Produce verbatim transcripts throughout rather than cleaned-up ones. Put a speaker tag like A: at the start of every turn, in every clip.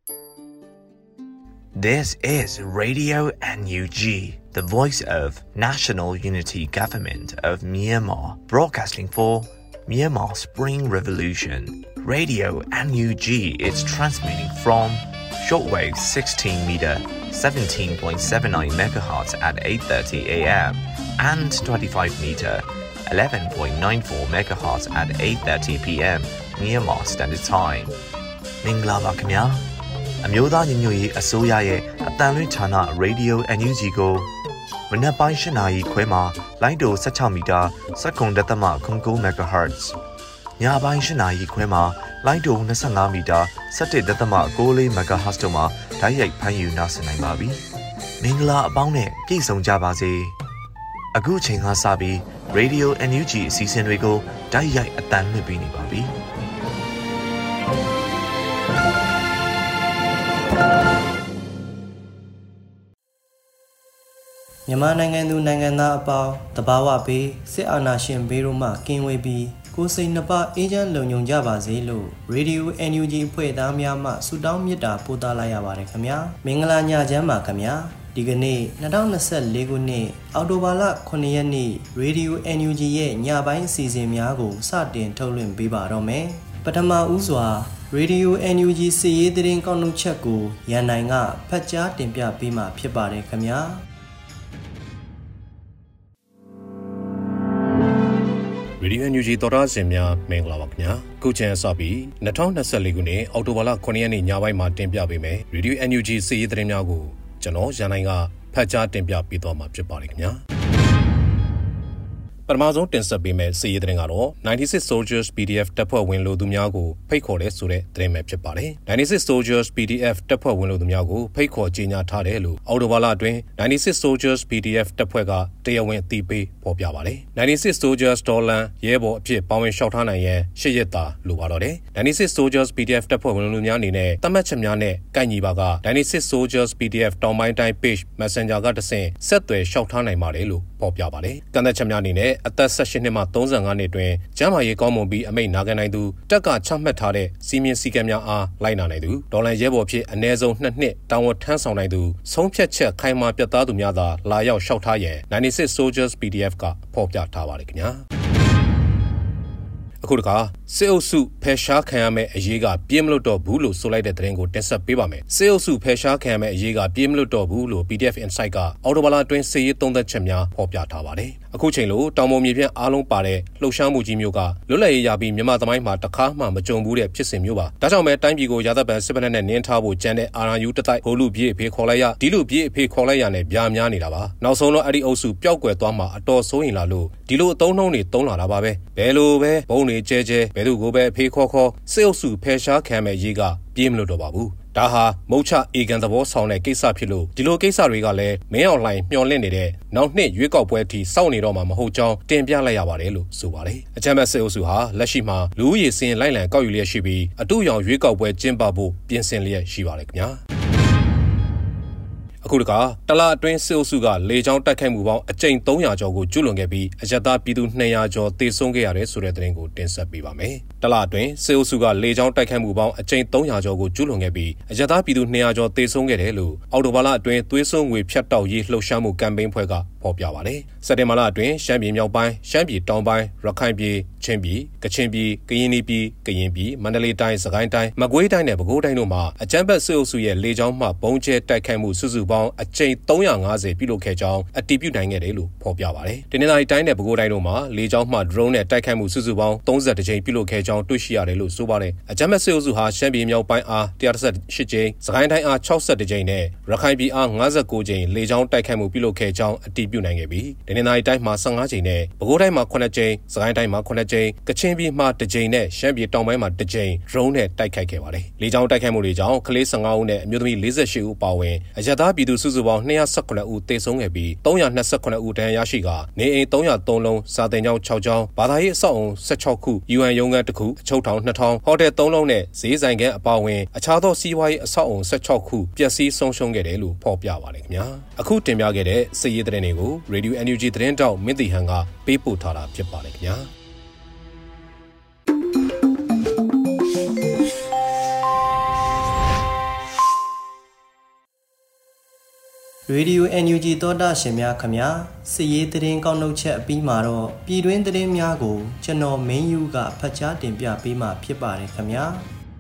A: This is Radio N U G, the voice of National Unity Government of Myanmar, broadcasting for Myanmar Spring Revolution. Radio N U G is transmitting from shortwave sixteen meter, seventeen point seven nine megahertz at eight thirty a m and twenty-five meter, eleven point nine four megahertz at eight thirty p m Myanmar Standard Time. မင်္ဂလာပါခင်ဗျာအမျိုးသားညီညွတ်ရေးအစိုးရရဲ့အတန်လွင့်ဌာန Radio N U G ကိုမနက်ပိုင်း၈နာရီခွဲမှာလိုင်းတို၁၆မီတာစက္ကန့်တသမ၉၉ megahertz ညပိုင်း၈နာရီခွဲမှာလိုင်းတို၂၅မီတာ၁၁တသမ၉၄ megahertz တို့မှာဓာတ်ရိုက်ဖမ်းယူနားဆင်နိုင်ပါပြီမင်္ဂလာအပေါင်းနဲ့ပြည့်စုံကြပါစေအခုချိန်ကစပြီး Radio N U G အစီအစဉ်တွေကိုဓာတ်ရိုက်အတန်လွှင့်ပေးနေပါပြီ
B: မြန်မာနိုင်ငံသူနိုင်ငံသားအပေါင်းတဘာဝဘေးစစ်အာဏာရှင်ဘေးတို့မှကင်းဝေးပြီးကိုယ်စိတ်နှပါအေးချမ်းလုံခြုံကြပါစေလို့ Radio N U G ဖွဲ့သားများမှဆုတောင်းမေတ္တာပို့သလိုက်ရပါတယ်ခင်ဗျာမင်္ဂလာညချမ်းပါခင်ဗျာဒီကနေ့၂၀၂၄ခုနှစ်အောက်တိုဘာလခုနှစ်ရက်နေ့ Radio N U G ရဲ့ညပိုင်းအစီအစဉ်များကိုစတင်ထုတ်လွှင့်ပေးပါတော့မယ်ပထမဦးစွာRadio N U G စီရေးသတင်းကောက်နှုတ်ချက်ကိုရန်နိုင်ကဖတ်ကြားတင်ပြပေးမှာဖြစ်ပါတယ်ခင်ဗျာ
C: Radio N U G တော်သားစင်များမင်္ဂလာပါခင်ဗျာခုချိန်အစပြီး၂၀၂၄ခုနှစ်အောက်တိုဘာလခုနှစ်ရက်နေ့ညပိုင်းမှာတင်ပြပေးမယ် Radio N U G စီရေးသတင်းများကိုကျွန်တော်ရန်နိုင်ကဖတ်ကြားတင်ပြပေးသွားမှာဖြစ်ပါတယ်ခင်ဗျာပထမဆုံးတင်ဆက်ပေးမယ့်စီရေးသတင်းကတော့ninety-six Soldiers P D F တပ်ဖွဲ့ဝင်လို့သူများကိုဖိတ်ခေါ်တဲ့ဆိုတဲ့သတင်းပဲဖြစ်ပါတယ်ninety-six Soldiers P D F တပ်ဖွဲ့ဝင်လို့သူများကိုဖိတ်ခေါ်ကြေညာထားတယ်လို့အော်တိုဘာလအတွင်း ninety-six Soldiers P D F တပ်ဖွဲ့ကတရားဝင်အသိပေးဖော်ပြပါတယ်ninety-six Soldiers ဒေါ်လန်ရဲဘော်အဖြစ်ပါဝင်လျှောက်ထားနိုင်ရန်ရှစ်ရက်သာလိုပါတော့တယ်ninety-six Soldiers P D F တပ်ဖွဲ့ဝင်လို့များအနေနဲ့တတ်မှတ်ချက်များနဲ့ကိုက်ညီပါကninety-six Soldiers P D F တောင်ပိုင်းတိုင်း page Messenger ကတဆင့်ဆက်သွယ်လျှောက်ထားနိုင်ပါတယ်လို့ဖော်ပြပါတယ်ကန့်သက်ချက်များအနေနဲ့အသက်၁၈နှစ်မှ၃၅နှစ်တွင်ကျန်းမာရေးကောင်းမွန်ပြီးအမိန့်နာခံနိုင်သူတက်ကချမှတ်ထားတဲ့စီမင်းစည်းကမ်းများအားလိုက်နာနိုင်သူဒေါ်လာရဲဘော်ဖြစ်အနည်းဆုံးနှစ်နှစ်တာဝန်ထမ်းဆောင်နိုင်သူဆုံးဖြတ်ချက်ခိုင်မာပြတ်သားသူများသာလာရောက်လျှောက်ထားရန်ninety-six Soldiers P D F ကဖော်ပြထားပါတယ်ခင်ဗျာအခုတခါစစ်အုပ်စုဖယ်ရှားခံရမယ့်အရေးကပြင်းမလို့တော့ဘူးလို့ဆိုလိုက်တဲ့သတင်းကိုတင်ဆက်ပေးပါမယ်စစ်အုပ်စုဖယ်ရှားခံရမယ့်အရေးကပြင်းမလို့တော့ဘူးလို့ P D F Insight ကအော်တိုဘာလာအတွင်းစစ်ရေးသုံးသက်ချက်များဖော်ပြထားပါတယ်အခုချိန်လိုတောင်ပေါ်မြေပြန့်အားလုံးပါတဲ့လှုပ်ရှားမှုကြီးမျိုးကလွတ်လပ်ရေးရပြီးမြန်မာသမိုင်းမှာတခါမှမကြုံဘူးတဲ့ဖြစ်စဉ်မျိုးပါဒါကြောင့်ပဲတိုင်းပြည်ကိုရာသက်ပန်စစ်ဗနက်နဲ့နင်းထားဖို့ကြံတဲ့ R U တတိုက်ဟိုလူပြေးအဖေခေါ်လိုက်ရဒီလူပြေးအဖေခေါ်လိုက်ရနဲ့ဗျာများနေတာပါနောက်ဆုံးတော့အဲ့ဒီအုပ်စုပျောက်ကွယ်သွားမှာအတော်ဆိုးရင်လာလို့ဒီလိုအသုံးနှုန်းတွေသုံးလာတာပါပဲဘယ်လိုပဲဘုံတွေကျဲကျဲဘယ်သူကိုပဲအဖေခေါ်ခေါ်စစ်အုပ်စုဖယ်ရှားခံမဲ့ရေးကပြေးမလို့တော့ပါဘူးဒါဟာမုတ်ချအေကန်သဘောဆောင်တဲ့ကိစ္စဖြစ်လို့ဒီလိုကိစ္စတွေကလည်းမင်းအောင်လှိုင်မျှော်လင့်နေတဲ့နောက်နှစ်ရွေးကောက်ပွဲအထိစောင့်နေတော့မှာမဟုတ်ကြောင်းတင်ပြလိုက်ရပါတယ်လို့ဆိုပါတယ်အကြမ်းဖက်စစ်အုပ်စုဟာလက်ရှိမှာလူဦးရေစင်လိုက်လံကောက်ယူလျက်ရှိပြီးအတူရောင်ရွေးကောက်ပွဲကျင်းပဖို့ပြင်ဆင်လျက်ရှိပါတယ်ခင်ဗျာအခုတခါတလအတွင်းစစ်အုပ်စုကလေကြောင်းတိုက်ခိုက်မှုပေါင်းအကြိမ်၃ရာကျော်ကိုကျူးလွန်ခဲ့ပြီးအရသာပြည်သူ၂ရာကျော်သေဆုံးခဲ့ရတယ်ဆိုတဲ့သတင်းကိုတင်ဆက်ပေးပါမယ်။တလအတွင်းစစ်အုပ်စုကလေကြောင်းတိုက်ခိုက်မှုပေါင်းအကြိမ်၃ရာကျော်ကိုကျူးလွန်ခဲ့ပြီးအရသာပြည်သူ၂ရာကျော်သေဆုံးခဲ့တယ်လို့အော်တိုဘာလအတွင်းသွေးစွန်းငွေဖြတ်တောက်ရေးလှုပ်ရှားမှုကမ်ပိန်းဖွဲ့ကဖော်ပြပါတယ်။စက်တင်ဘာလအတွင်းရှမ်းပြည်မြောက်ပိုင်းရှမ်းပြည်တောင်ပိုင်းရခိုင်ပြည်ချင်းပြည်ကချင်ပြည်ကရင်ပြည်ကရင်ပြည်မန္တလေးတိုင်းစကိုင်းတိုင်းမကွေးတိုင်းနဲ့ပဲခူးတိုင်းတို့မှာအကြမ်းဖက်စစ်အုပ်စုရဲ့လေကြောင်းမှပုံကျဲတိုက်ခိုက်မှုစုစုပေါင်းအကြိမ်၃၅၀ပြုလုပ်ခဲ့ကြောင်းအတည်ပြုနိုင်ခဲ့တယ်လို့ဖော်ပြပါတယ်။တနင်္လာရီတိုင်းနဲ့ပဲခူးတိုင်းတို့မှာလေကြောင်းမှ drone နဲ့တိုက်ခိုက်မှုစုစုပေါင်း၃၁ကြိမ်ပြုလုပ်ခဲ့ကြောင်းတွေ့ရှိရတယ်လို့ဆိုပါတယ်။အကြမ်းဖက်စစ်အုပ်စုဟာရှမ်းပြည်မြောက်ပိုင်းအား၁၁၈ကြိမ်စကိုင်းတိုင်းအား၆၁ကြိမ်နဲ့ရခိုင်ပြည်အား၅၉ကြိမ်လေကြောင်းတိုက်ခိုက်မှုပြုလုပ်ခဲ့ကြောင်းအတည်ပြုနိုင်ခဲ့ပြီးတနင်္လာရီတိုင်းမှာ၁၅ကြိမ်နဲ့ပဲခူးတိုင်းမှာခုနှစ်ကြိမ်စကိုင်းတိုင်းမှာခုနှစ်ကြိမ်ကချင်ပြည်မှာတစ်ကြိမ်နဲ့ရှမ်းပြည်တောင်ပိုင်းမှာတစ်ကြိမ် drone နဲ့တိုက်ခိုက်ခဲ့ပါတယ်။လေကြောင်းတိုက်ခိုက်မှုတွေကြောင့်ကလေး၁၅ဦးနဲ့အမျိုးသမီး၄၈ဦးပါဝင်အရသာပြည်သူစုစုပေါင်း၂၁၇ဦးသေဆုံးခဲ့ပြီး၃၂၇ဦးဒဏ်ရာရရှိကနေအိမ်၃၀၃လုံးစာသင်ကျောင်း၆ကျောင်းဘာသာရေးအဆောက်အုံ၁၆ခု U N ရုံးခန်းတစ်ခုအချုပ်ထောင်၂ထောင်ဟိုတယ်၃လုံးနဲ့ဈေးဆိုင်ခန်းအပါအဝင်အခြားသောစီးပွားရေးအဆောက်အုံ၁၆ခုပျက်စီးဆုံးရှုံးခဲ့တယ်လို့ဖော်ပြပါတယ်ခင်ဗျာအခုတင်ပြခဲ့တဲ့စစ်ရေးသတင်းတွေကို Radio N U G သတင်းတောက်မင်းတီဟန်ကပေးပို့ထားတာဖြစ်ပါတယ်ခင်ဗျာ
B: ရေဒီယို အန် ယူ ဂျီ သောတာရှင်များခင်ဗျာစစ်ရေးသတင်းကောက်နှုတ်ချက်အပြီးမှာတော့ပြည်တွင်းသတင်းများကိုကျွန်တော်မင်းယူကဖတ်ကြားတင်ပြပေးမှာဖြစ်ပါတယ်ခင်ဗျာ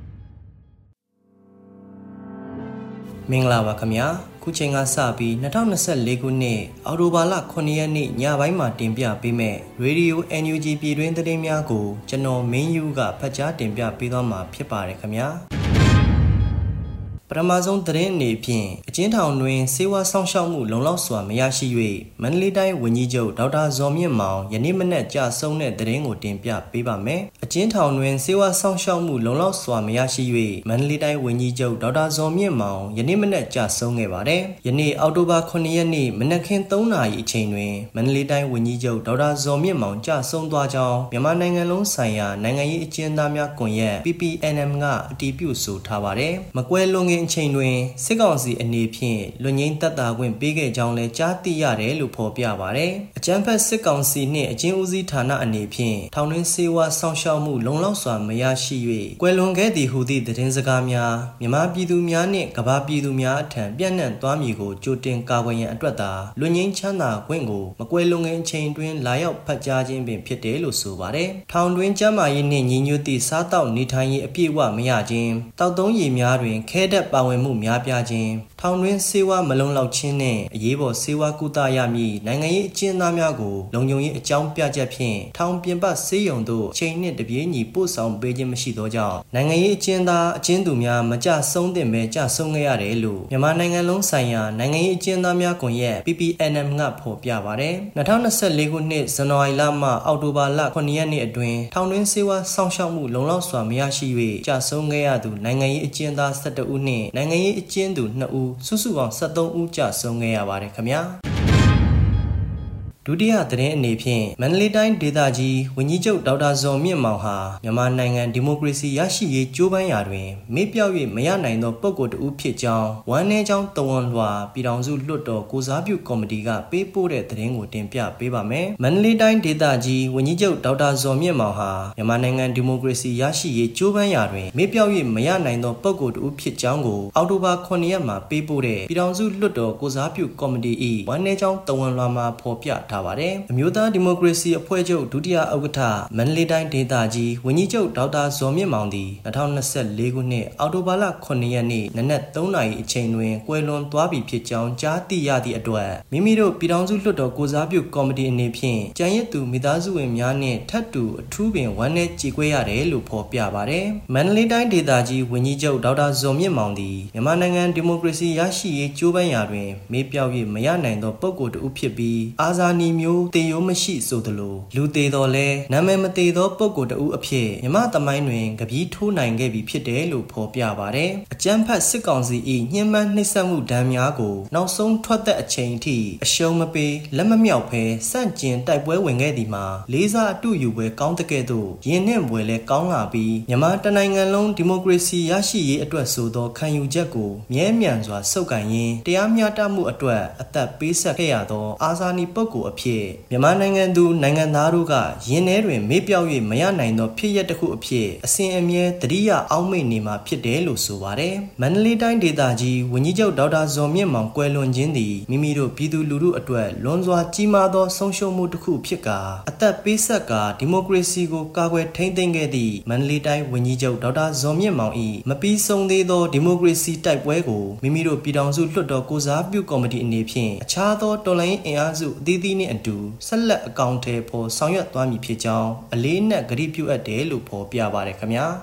B: မင်္ဂလာပါခင်ဗျာခုချိန်ကစပြီး၂၀၂၄ခုနှစ်အောက်တိုဘာလခုနှစ်ရက်နေ့ညပိုင်းမှာတင်ပြပေးမယ့်ရေဒီယို အန် ယူ ဂျီ ပြည်တွင်းသတင်းများကိုကျွန်တော်မင်းယူကဖတ်ကြားတင်ပြပေးသွားမှာဖြစ်ပါတယ်ခင်ဗျာပထမဆုံးသတင်းအနေဖြင့်အကျဉ်းထောင်တွင်စေဝါဆောင်ရှောက်မှုလုံလောက်စွာမရရှိ၍မန္တလေးတိုင်းဝန်ကြီးချုပ်ဒေါက်တာဇော်မြင့်မောင်ယနေ့မနက်ကြာဆုံးတဲ့သတင်းကိုတင်ပြပေးပါမယ်။အကျဉ်းထောင်တွင်စေဝါဆောင်ရှောက်မှုလုံလောက်စွာမရရှိ၍မန္တလေးတိုင်းဝန်ကြီးချုပ်ဒေါက်တာဇော်မြင့်မောင်ယနေ့မနက်ကြာဆုံးခဲ့ပါတယ်။ယနေ့အောက်တိုဘာခုနှစ်ရက်နေ့မနက်ခင်းသုံးနာရီအချိန်တွင်မန္တလေးတိုင်းဝန်ကြီးချုပ်ဒေါက်တာဇော်မြင့်မောင်ကြာဆုံးသွားကြောင်းမြန်မာနိုင်ငံလုံးဆိုင်ရာနိုင်ငံရေးအကျဉ်းသားများကွန်ရက် ပီ ပီ အန် အမ် ကအတည်ပြုဆိုထားပါတယ်။မကွဲလွန်ခင်အချိန်တွင်စစ်ကောင်စီအနေဖြင့်လွတ်ငြိမ်းသက်သာခွင့်ပေးခဲ့ကြောင်းလည်းကြားသိရတယ်လို့ဖော်ပြပါတယ်။အကြမ်းဖက်စစ်ကောင်စီနှင့်အကျဉ်းဦးစီးဌာနအနေဖြင့်ထောင်တွင်းစေဝါဆောင်ရှောက်မှုလုံလောက်စွာမရရှိ၍ကွယ်လွန်ခဲ့သည်ဟုသည့်သတင်းစကားများမြန်မာပြည်သူများနှင့်ကမ္ဘာပြည်သူများအထံပြန့်နှံ့သွားမည်ကိုကြိုတင်ကာကွယ်ရန်အတွက်သာလွတ်ငြိမ်းချမ်းသာခွင့်ကိုမကွယ်လွန်ခင်အချိန်တွင်လာရောက်ဖတ်ကြားခြင်းပင်ဖြစ်တယ်လို့ဆိုပါတယ်။ထောင်တွင်းကျန်းမာရေးနှင့်ညီညွတ်သည့်စားတောက်နေထိုင်ရေးအပြည့်အဝမရခြင်းတောက်သုံးရည်များတွင်ခဲတက်ပါဝင်မှုများပြားခြင်းထောင်တွင်းစေဝါမလုံလောက်ခြင်းနှင့်အရေးပေါ်စေဝါကုသရမည်နိုင်ငံရေးအကျဉ်းသားများကိုလုံခြုံရေးအကြောင်းပြချက်ဖြင့်ထောင်ပြင်ပဆေးရုံသို့အချိန်နှင့်တပြေးညီပို့ဆောင်ပေးခြင်းမရှိသောကြောင့်နိုင်ငံရေးအကျဉ်းသားအကျဉ်းသူများမကြဆုံးသင့်ပဲကြဆုံးခဲ့ရတယ်လို့မြန်မာနိုင်ငံလုံးဆိုင်ရာနိုင်ငံရေးအကျဉ်းသားများကွန်ရက် ပီ ပီ အန် အမ် ကဖော်ပြပါတယ်။၂၀၂၄ခုနှစ်ဇန်နဝါရီလမှအောက်တိုဘာလခုနှစ်ရက်နေ့အတွင်းထောင်တွင်းစေဝါဆောင်ရှောက်မှုလုံလောက်စွာမရရှိ၍ကြဆုံးခဲ့ရသူနိုင်ငံရေးအကျဉ်းသား၁၁ဦးနှင့်နိုင်ငံရေးအကျဉ်းသူ၂ဦးစုစုပေါင်း၁၃ဦးကြဆုံးခဲ့ရပါတယ်ခင်ဗျာဒုတိယသတင်းအနေဖြင့်မန္တလေးတိုင်းဒေသကြီးဝန်ကြီးချုပ်ဒေါက်တာဇော်မြင့်မောင်ဟာမြန်မာနိုင်ငံဒီမိုကရေစီရရှိရေးကြိုးပမ်းရာတွင်မေ့ပြောက်၍မရနိုင်သောပုဂ္ဂိုလ်တဦးဖြစ်ကြောင်းဝမ်းနည်းကြောင်းတဝန်လွှာပြည်ထောင်စုလွှတ်တော်ကိုစားပြုကော်မတီကပေးပို့တဲ့သတင်းကိုတင်ပြပေးပါမယ်။မန္တလေးတိုင်းဒေသကြီးဝန်ကြီးချုပ်ဒေါက်တာဇော်မြင့်မောင်ဟာမြန်မာနိုင်ငံဒီမိုကရေစီရရှိရေးကြိုးပမ်းရာတွင်မေ့ပြောက်၍မရနိုင်သောပုဂ္ဂိုလ်တဦးဖြစ်ကြောင်းကိုအောက်တိုဘာခုနှစ်ရက်မှာပေးပို့တဲ့ပြည်ထောင်စုလွှတ်တော်ကိုစားပြုကော်မတီ၏ဝမ်းနည်းကြောင်းတဝန်လွှာမှာဖော်ပြထားပါတယ်။အမျိုးသားဒီမိုကရေစီအဖွဲ့ချုပ်ဒုတိယဥက္ကဋ္ဌမန္တလေးတိုင်းဒေသကြီးဝန်ကြီးချုပ်ဒေါက်တာဇော်မြင့်မောင်သည်၂၀၂၄ခုနှစ်အောက်တိုဘာလခုနှစ်ရက်နေ့နနက်သုံးနာရီအချိန်တွင်ကွယ်လွန်သွားပြီဖြစ်ကြောင်းကြားသိရသည့်အတွက်မိမိတို့ပြည်ထောင်စုလွှတ်တော်ကိုစားပြုကော်မတီအနေဖြင့်ကြံရစ်သူမိသားစုဝင်များနှင့်ထပ်တူအထူးပင်ဝမ်းနည်းကြေကွဲရတယ်လို့ဖော်ပြပါတယ်။မန္တလေးတိုင်းဒေသကြီးဝန်ကြီးချုပ်ဒေါက်တာဇော်မြင့်မောင်သည်မြန်မာနိုင်ငံဒီမိုကရေစီရရှိရေးကြိုးပမ်းရာတွင်မေ့ပြောက်၍မရနိုင်သောပုဂ္ဂိုလ်တဦးဖြစ်ပြီးအာဇာနည်မျိုးတေရိုးမရှိဆိုသလိုလူသေးတော်လဲနာမည်မသေးသောပုဂ္ဂိုလ်တဦးအဖြစ်မြမသမိုင်းတွင်ကပီးထိုးနိုင်ခဲ့ပြီဖြစ်တယ်လို့ဖော်ပြပါတယ်။အကြမ်းဖက်စစ်ကောင်စီ၏ညှဉ်းပန်းနှိပ်စက်မှုဒဏ်များကိုနောက်ဆုံးထွက်သက်အချိန်အထိအရှုံးမပေးလက်မမြောက်ဘဲစန့်ကျင်တိုက်ပွဲဝင်ခဲ့သည်မှာလေးစားအတူယူပွဲကောင်းတဲ့ကဲ့သို့ရင်းနှင့်ပွဲလဲကောင်းလာပြီးမြန်မာတနိုင်ငံလုံးဒီမိုကရေစီရရှိရေးအတွက်ဆိုသောခံယူချက်ကိုမြဲမြံစွာစုပ်ကိုင်ရင်းတရားမျှတမှုအတွက်အသက်ပေးဆက်ခဲ့ရသောအာဇာနည်ပုဂ္ဂိုလ်အဖြစ်မြန်မာနိုင်ငံသူနိုင်ငံသားတို့ကယင်းထဲတွင်မေ့ပြောက်၍မရနိုင်သောဖြစ်ရပ်တစ်ခုအဖြစ်အစဉ်အမြဲတတိယအောက်မေ့နေမှာဖြစ်တယ်လို့ဆိုပါတယ်။မန္တလေးတိုင်းဒေသကြီးဝန်ကြီးချုပ်ဒေါက်တာဇော်မြင့်မောင်ကွယ်လွန်ခြင်းသည်မိမိတို့ပြည်သူလူထုအတွက်လွန်စွာကြီးမားသောဆုံးရှုံးမှုတစ်ခုဖြစ်ကာအသက်ပေးဆက်ကဒီမိုကရေစီကိုကာကွယ်ထိန်းသိမ်းခဲ့သည့်မန္တလေးတိုင်းဝန်ကြီးချုပ်ဒေါက်တာဇော်မြင့်မောင်၏မပြီးဆုံးသေးသောဒီမိုကရေစီတိုက်ပွဲကိုမိမိတို့ပြည်ထောင်စုလွှတ်တော်ကိုစားပြုကော်မတီအနေဖြင့်အခြားသောတော်လှန်ရေးအင်အားစုအသီးသီးနှင့်အတူဆက်လက်အကောင့်ထဲပေါ်ဆောင်ရွက်သွားမည်ဖြစ်ကြောင်းအလေးနက်ဂရုပြုအပ်တယ်လို့ဖော်ပြပါတယ်ခင်ဗျာ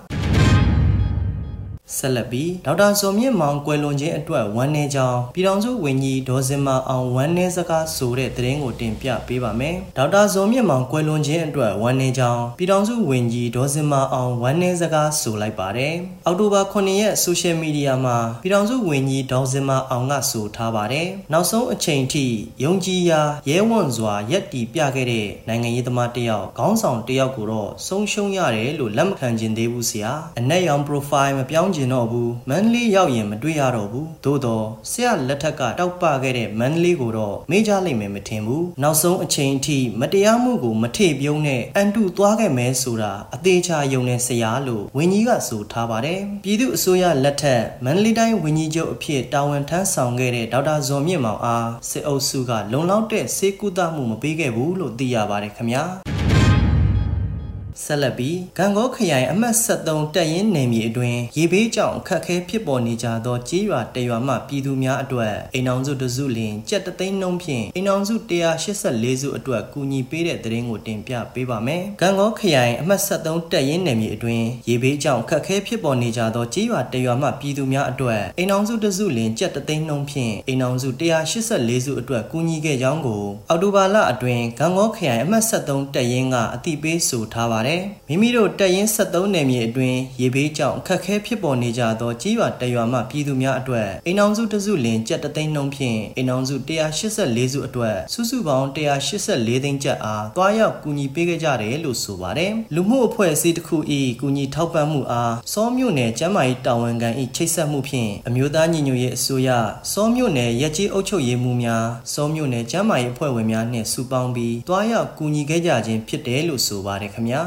B: ဆက်လက်ပြီးဒေါက်တာဇော်မြင့်မောင်ကွယ်လွန်ခြင်းအတွက်ဝမ်းနည်းကြောင်းပြည်ထောင်စုဝန်ကြီးဒေါ်စင်မာအောင်ဝမ်းနည်းစကားဆိုတဲ့သတင်းကိုတင်ပြပေးပါမယ်။ဒေါက်တာဇော်မြင့်မောင်ကွယ်လွန်ခြင်းအတွက်ဝမ်းနည်းကြောင်းပြည်ထောင်စုဝန်ကြီးဒေါ်စင်မာအောင်ဝမ်းနည်းစကားဆိုလိုက်ပါတယ်။အောက်တိုဘာခုနှစ်ရက်ဆိုရှယ်မီဒီယာမှာပြည်ထောင်စုဝန်ကြီးဒေါ်စင်မာအောင်ကဆိုထားပါတယ်။နောက်ဆုံးအချိန်ထိယုံကြည်ရာရဲဝံ့စွာရက်တီပြခဲ့တဲ့နိုင်ငံရေးသမားတစ်ယောက်ခေါင်းဆောင်တစ်ယောက်ကိုတော့ဆုံးရှုံးရတယ်လို့လက်မခံခြင်းသေးဘူးဆရာ။အနက်ရောင် profile မပြောင်းကျင်တော့ဘူးမန္တလေးရောက်ရင်မတွေ့ရတော့ဘူးသို့တော့ဆရာလက်ထက်ကတောက်ပခဲ့တဲ့မန္တလေးကိုတော့မေ့ကြလိမ့်မယ်မထင်ဘူးနောက်ဆုံးအချိန်အထိမတရားမှုကိုမထေပြုံးနဲ့အန်တုသွားခဲ့မယ်ဆိုတာအသေးချာယုံတဲ့ဆရာလို့ဝင်းကြီးကဆိုထားပါတယ်ပြည်သူအစိုးရလက်ထက်မန္တလေးတိုင်းဝင်းကြီးချုပ်အဖြစ်တာဝန်ထမ်းဆောင်ခဲ့တဲ့ဒေါက်တာဇော်မြင့်မောင်အားစစ်အုပ်စုကလုံလောက်တဲ့စေကုသမှုမပေးခဲ့ဘူးလို့သိရပါတယ်ခင်ဗျာဆက်လက်ပြီးဂံကောခရိုင်အမှတ်ဆက်သုံးတပ်ရင်းနယ်မြေအတွင်းရေဘေးကြောင့်အခက်အခဲဖြစ်ပေါ်နေကြသောကြေးရွာတရွာမှပြည်သူများအတွက်အိမ်အောင်စုတစုလင်ကြက်တသိန်းနှုန်းဖြင့်အိမ်အောင်စုone hundred eighty-fourစုအတွက်ကူညီပေးတဲ့သတင်းကိုတင်ပြပေးပါမယ်။ဂံကောခရိုင်အမှတ်ဆက်သုံးတပ်ရင်းနယ်မြေအတွင်းရေဘေးကြောင့်အခက်အခဲဖြစ်ပေါ်နေကြသောကြေးရွာတရွာမှပြည်သူများအတွက်အိမ်အောင်စုတစုလင်ကြက်တသိန်းနှုန်းဖြင့်အိမ်အောင်စုone hundred eighty-fourစုအတွက်ကူညီခဲ့ကြောင်းကိုအောက်တိုဘာလအတွင်းဂံကောခရိုင်အမှတ်ဆက်သုံးတပ်ရင်းကအသိပေးဆိုထားပါတယ်မိမိတို့တပ်ရင်းဆက်သုံးနယ်မြေအတွင်းရေဘေးကြောင့်အခက်အခဲဖြစ်ပေါ်နေကြသောကြေးရွာတရွာမှပြည်သူများအတွက်အိမ်အောင်စုတစုလင်ကျပ်တသိန်းနှုန်းဖြင့်အိမ်အောင်စုone hundred eighty-fourစုအတွက်စုစုပေါင်းone hundred eighty-fourသိန်းကျပ်အားတွားရောက်ကူညီပေးခဲ့ကြတယ်လို့ဆိုပါတယ်လူမှုအဖွဲ့အစည်းတစ်ခု၏ကူညီထောက်ပံ့မှုအားစောမြို့နယ်ကျန်းမာရေးတာဝန်ခံ၏ချိတ်ဆက်မှုဖြင့်အမျိုးသားညီညွတ်ရေးအစိုးရစောမြို့နယ်ရက်ကျေးအုပ်ချုပ်ရေးမှူးများစောမြို့နယ်ကျန်းမာရေးအဖွဲ့ဝင်များနှင့်စုပေါင်းပြီးတွားရောက်ကူညီခဲ့ကြခြင်းဖြစ်တယ်လို့ဆိုပါတယ်ခင်ဗျာ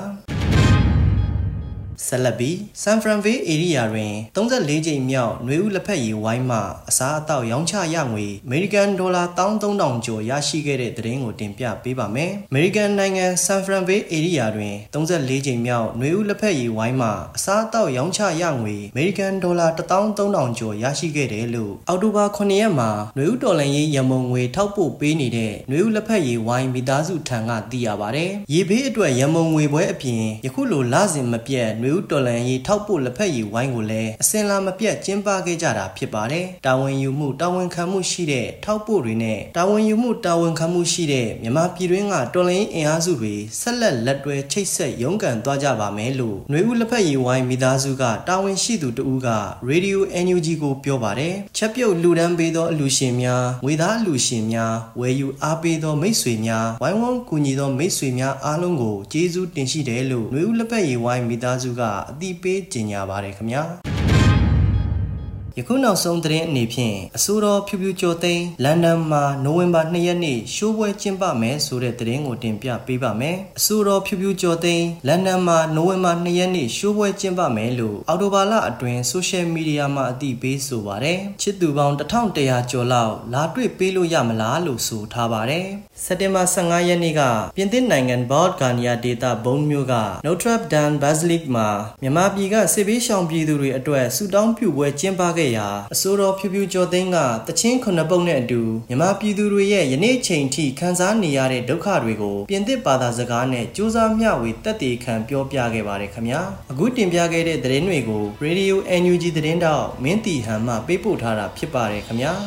B: ဆက်လက်ပြီး San Francisco area တွင်thirty-fourကြိမ်မြောက်နွေဦးလက်ဖက်ရည်ဝိုင်းမှအစားအသောက်ရောင်းချရငွေ American Dollar one thousand three thousand ကျော်ရရှိခဲ့တဲ့သတင်းကိုတင်ပြပေးပါမယ်။ American နိုင်ငံ San Francisco area တွင်thirty-fourကြိမ်မြောက်နွေဦးလက်ဖက်ရည်ဝိုင်းမှအစားအသောက်ရောင်းချရငွေ American Dollar one thousand three thousand ကျော်ရရှိခဲ့တယ်လို့အောက်တိုဘာeightရက်မှာနွေဦးတော်လှန်ရေးရမုံငွေထောက်ပို့ပေးနေတဲ့နွေဦးလက်ဖက်ရည်ဝိုင်းမိသားစုထံကသိရပါတယ်။ရေဘေးအတွက်ရမုံငွေပွဲအပြင်ယခုလိုလစဉ်မပြတ်နွေဦးတော်လှန်ရေးထောက်ပို့လက်ဖက်ရည်ဝိုင်းကိုလည်းအစင်လာမပြတ်ကျင်းပခဲ့ကြတာဖြစ်ပါတယ်။တာဝန်ယူမှုတာဝန်ခံမှုရှိတဲ့ထောက်ပို့တွေနဲ့တာဝန်ယူမှုတာဝန်ခံမှုရှိတဲ့မြန်မာပြည်တွင်းကတော်လှန်ရေးအင်အားစုတွေဆက်လက်လက်တွဲချိတ်ဆက်ရုန်းကန်သွားကြပါမယ်လို့နွေဦးလက်ဖက်ရည်ဝိုင်းမိသားစုကတာဝန်ရှိသူတဦးက Radio အန် ယူ ဂျီ ကိုပြောပါတယ်။ချက်ပြုတ်လူဒန်းပေးသောအလူရှင်များငွေသားအလူရှင်များဝယ်ယူအားပေးသောမိတ်ဆွေများဝိုင်းဝန်းကူညီသောမိတ်ဆွေများအားလုံးကိုကျေးဇူးတင်ရှိတယ်လို့နွေဦးလက်ဖက်ရည်ဝိုင်းမိသားစုကအသိပေးကြေညာပါတယ်ခင်ဗျာယခုနောက်ဆုံးသတင်းအနေဖြင့်အစိုးရဖြူဖြူကျော်သိန်းလန်ဒန်မှာနိုဝင်ဘာtwoရက်နေ့ရှိုးပွဲကျင်းပမယ်ဆိုတဲ့သတင်းကိုတင်ပြပေးပါမယ်အစိုးရဖြူဖြူကျော်သိန်းလန်ဒန်မှာနိုဝင်ဘာtwoရက်နေ့ရှိုးပွဲကျင်းပမယ်လို့အော်တိုဘာလအတွင်းဆိုရှယ်မီဒီယာမှာအသိပေးဆိုပါတယ်ချစ်သူပေါင်းeleven hundredကျော်လောက်လာတွေ့ပေးလို့ရမလားလို့ဆိုထားပါတယ်စက်တင်ဘာfifteenရက်နေ့ကပြင်သစ်နိုင်ငံဘော့ဂါနီယာဒေသဘုံမြို့က Notre Dame Basilique မှာမြန်မာပြည်ကစစ်ဘေးရှောင်ပြည်သူတွေအတွက်ဆုတောင်းပြုပွဲကျင်းပခဲ့ရာအစိုးရဖြူဖြူကျော်သိန်းကတချင်းခုနှစ်ပုတ်နဲ့အတူမြန်မာပြည်သူတွေရဲ့ယနေ့ချိန်ထိခံစားနေရတဲ့ဒုက္ခတွေကိုပြင်သစ်ဘာသာစကားနဲ့စူးစမ်းမျှဝေသက်သေခံပြောပြခဲ့ပါတယ်ခင်ဗျာအခုတင်ပြခဲ့တဲ့သတင်းတွေကို Radio အန် ယူ ဂျီ သတင်းတောက်မင်းတီဟန်မှပေးပို့ထားတာဖြစ်ပါတယ်ခင်ဗျာ